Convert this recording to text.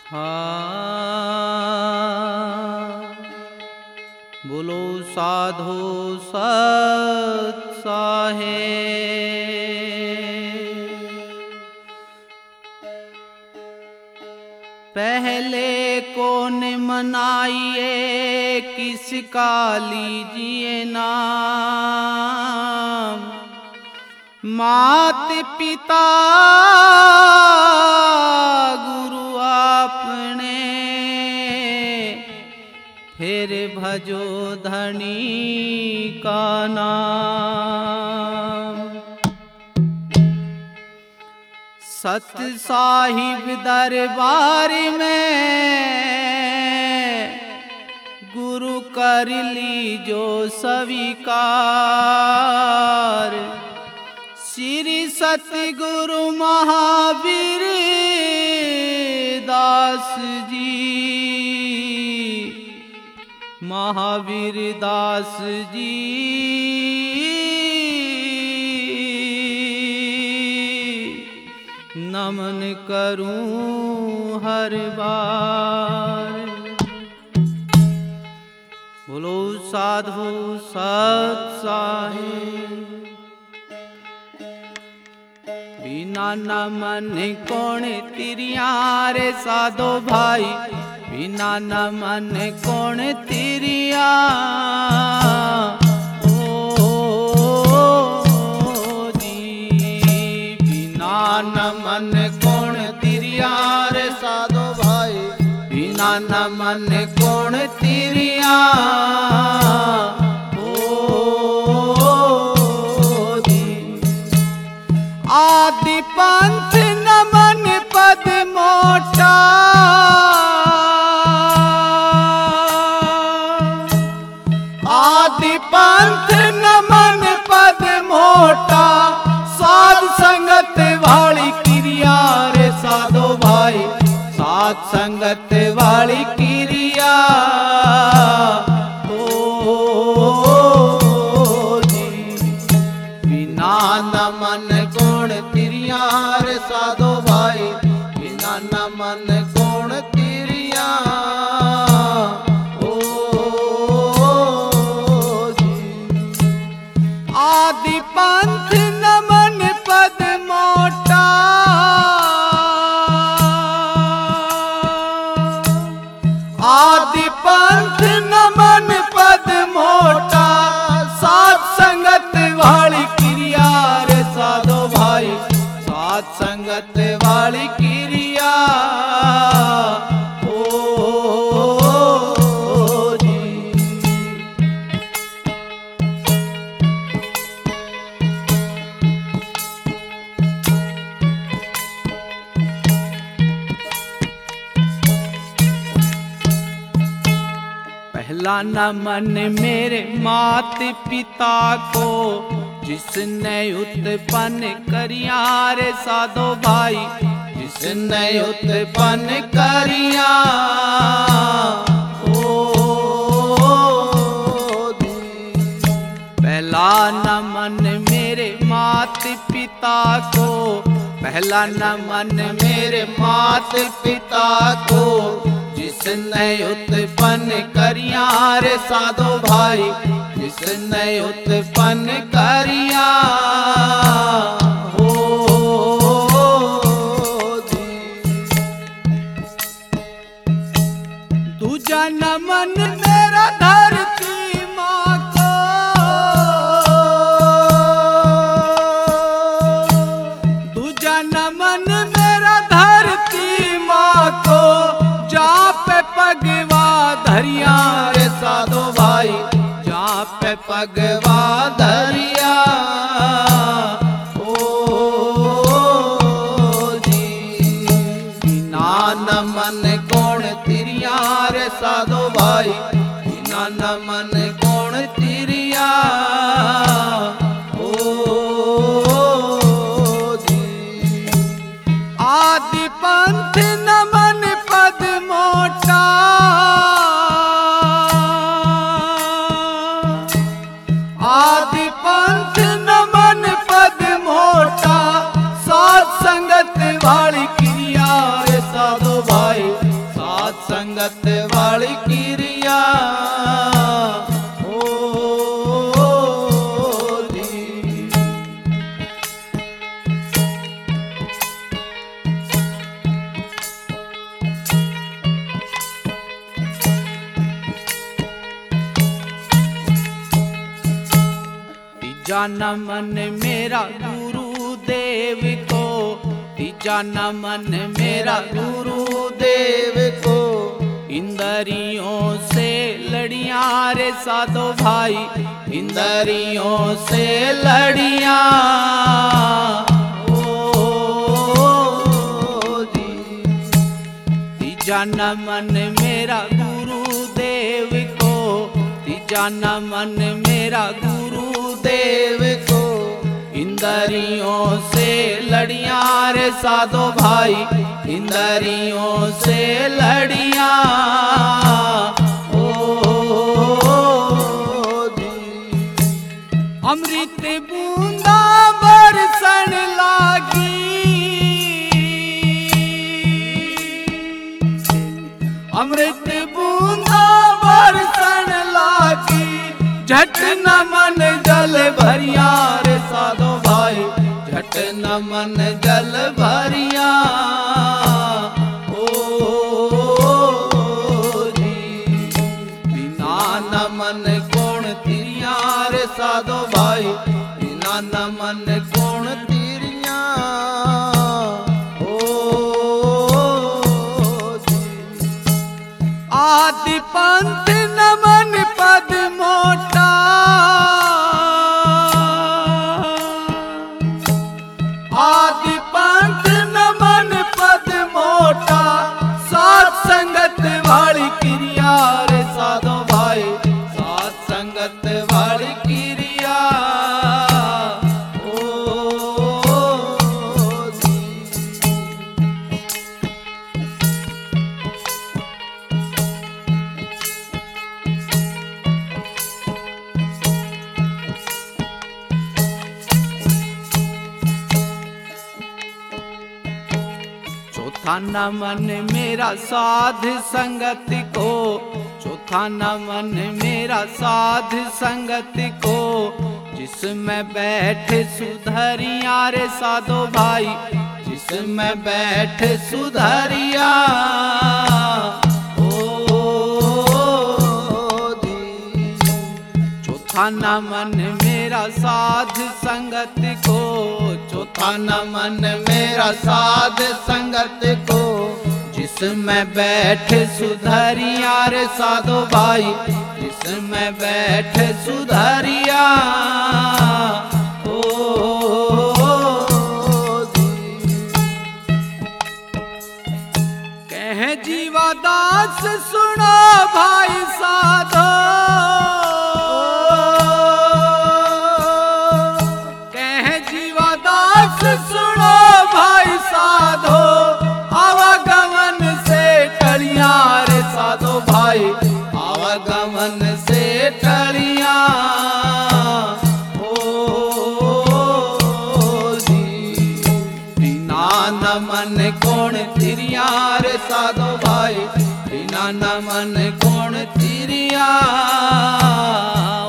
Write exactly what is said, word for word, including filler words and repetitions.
हाँ बोलो साधो सत साहेब। पहले कौन मनाइए किसका लीजिए नाम। मात पिता गुरु आपने फिर भजो धनी का नाम। सत साहिब दरबार में गुरु कर लीजो स्वीकार। श्री सतगुरु महावीर दास जी महावीर दास जी नमन करूं हर बार। बोलो साधु सत साहेब। बिना नमन कौन तिरिया रे साधो भाई। बिना नमन कौन तिरिया। ओ जी बिना नमन कौन तिरिया रे साधो भाई। बिना नमन कौन तिरिया। आदि पंथ नमन पद मोटा। आदि पंथ नमन पद मोटा। साध संगत वाली क्रिया रे साधो भाई। साध संगत वाली क्रिया। ओ जी बिना नमन कौन तिरिया रे साधो भाई। बिना नमन कौन तिरिया। ओ जी आदि पंथ नमन पद मोटा। आदि पंथ नमन पद मोटा। साध संगत वाली क्रिया रे साधो भाई। साध संगत वाली क्रिया। ओ जी पहला नमन मेरे मात पिता को। जिसने उत्पन्न करिया रे साधो भाई। जिसने उत्पन्न करिया। ओ पहला नमन मेरे मात पिता को। पहला नमन मेरे मात पिता को। जिसने उत्पन्न करिया रे साधो भाई। जिसने उत्पन्न करिया। हो दूजा नमन मेरा धरती माँ को। दूजा नमन मेरा धरती माँ को। पगवा धरिया रे साधो भाई। जहाँ पे पगवा धरिया। ओ जी बिना नमन कौन तिरिया रे साधो भाई। बिना नमन कौन तिरिया। ओ जी आदि पंथ नमन पद मोटा। आदि पंथ नमन पद मोटा। साध संगत वाली क्रिया रे साधो भाई। संगत वाली किरिया तीजा नमन मेरा गुरुदेव को, तीजा नमन मेरा गुरुदेव को। इंद्रियों से लड़ियां रे साधो भाई, इंद्रियों से लड़ियां तीजा नमन मेरा गुरुदेव को, तीजा नमन मेरा गुरुदेव को। इंद्रियों से लड़ियां रे साधो भाई, इंद्रियों से लड़ियां अमृत बूंदा बरसन लागी, अमृत बूंदा बरसन लागी। झट नमन जल भरिया रे साधो भाई, झट नमन जल भरिया बिना नमन कौन तिरिया रे साधो भाई, बिना नमन कौन तिरिया आदि पंथ नमन पद मोटा, आदि पंथ नमन पद मोटा। सात संगत वाली किरिया रे साधो भाई, सात संगत वाली किरिया चौथा नमन मेरा साध संगत को, चौथा नमन मेरा साध संगत को। जिसमें बैठे सुधरिया रे साधो भाई, जिसमें बैठे सुधरिया चौथा नमन मेरा साध संगत को, चौथा नमन मेरा साध संगत को। जिसमें बैठे सुधरिया रे साधो भाई, जिसमें बैठे सुधरिया कहे जीवादास सुनो भाई साधो, सुनो भाई साधो। आवागमन से टलियां रे साधो भाई, आवागमन से टलियां बिना नमन कौन तिरिया रे साधो भाई, बिना नमन कौन तिरिया